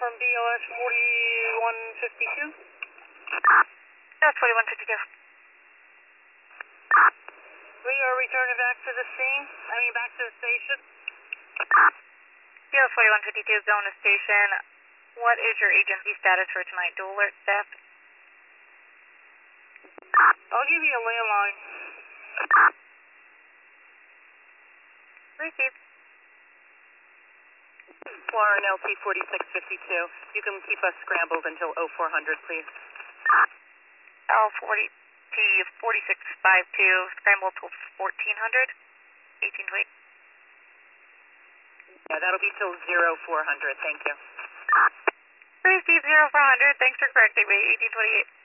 from BLS 4152. That's 4152. We are returning back to the scene, back to the station. BLS 4152 going to station. What is your agency status for tonight? Dual alert staff? I'll give you a landline. Received. Lauren, LT 4652. You can keep us scrambled until 0400, please. L40T 4652, scramble till 1400, 1820. Yeah, that'll be till 0400. Thank you. Received 0400. Thanks for correcting me. 1828.